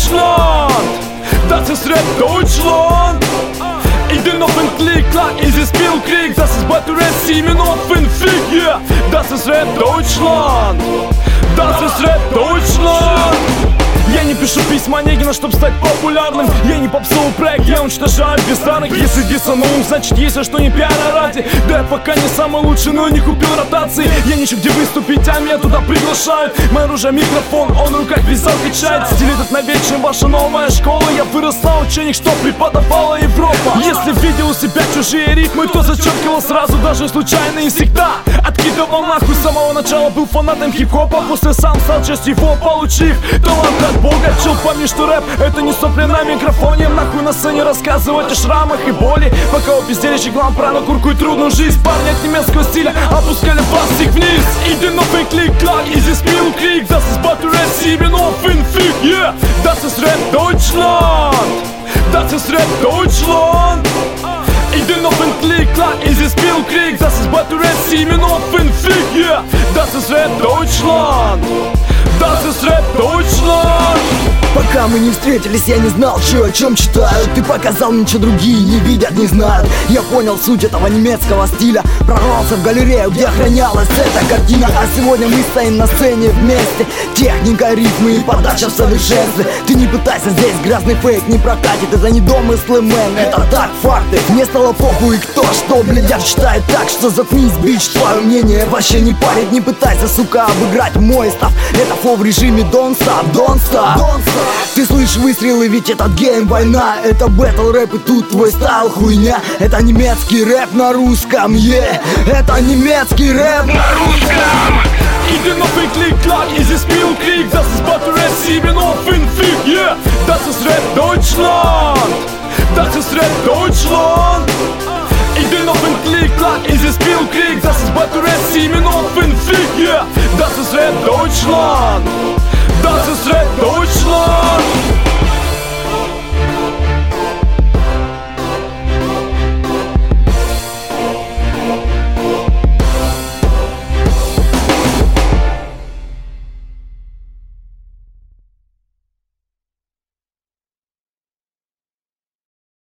Deutschland, das ist Rap Deutschland. Ich bin auf den Klick, klar, es ist Spielkrieg. Das ist Battle Rap 7 auf den Fick, yeah. Das ist Rap Deutschland, das ist Rap Deutschland. Я не пишу письма Онегина, чтоб стать популярным. Я не попсовый проект, я уничтожаю бездарных. Если диссанул, значит есть за что не пиара ради. Да я пока не самый лучший, но не купил ротации. Я ничего где выступить, а меня туда приглашают. Мое оружие микрофон, он в руках вязал качает. Стиль этот навечно ваша новая школа. Я вырос на учениях, что преподавала Европа. Если видел у себя чужие ритмы, то зачеркивал сразу, даже случайно и всегда откидывал нахуй. С самого начала был фанатом хип-хопа. После сам стал частью его, получив талант от Бога. Чел, помни, что рэп это не сопли на микрофоне. Нахуй на сцене рассказывать о шрамах и боли. Пока у безделища глам пронакуркует трудную жизнь. Парни от немецкого стиля опускали вас их вниз. Иди на фейк-клик, клак, и здесь Spielkrieg. Das ist Battle Rap 7 auf den Fick, yeah. Das ist Rap Deutschland, das ist Rap Deutschland. Ich bin auf den Klick, klar, es ist Spielkrieg. Das ist Battle Rap 7 auf den Fick, yeah. Das ist Rap Deutschland, das ist Rap Deutschland. Пока мы не встретились, я не знал, чё, о чем читаю. Ты показал мне, что другие не видят, не знают. Я понял суть этого немецкого стиля. Прорвался в галерею, где охранялась эта картина. А сегодня мы стоим на сцене вместе. Техника, ритмы и подача в совершенстве. Ты не пытайся, здесь грязный фейк не прокатит. Это не домыслы, мэн, это так, факты. Мне стало похуй, кто что, блядь, считает так, что заткнись, бич. Твое мнение вообще не парит. Не пытайся, сука, обыграть мой став. Это флоу в режиме don't stop, don't stop, don't stop. Ты слышишь выстрелы, ведь этот гейм война. Это бэтл рэп и тут твой стайл хуйня. Это немецкий рэп на русском, yeah. Это немецкий рэп на русском. Иди на фейк-клик, клак, и здесь Spielkrieg. Das ist Battle Rap 7 auf den Fick, yeah. Das ist Rap Deutschland, das ist Rap Deutschland. Ich bin auf den Klick, klar, es ist Spielkrieg. Das ist Battle Rap 7 auf den Fick, yeah. Das ist Rap Deutschland.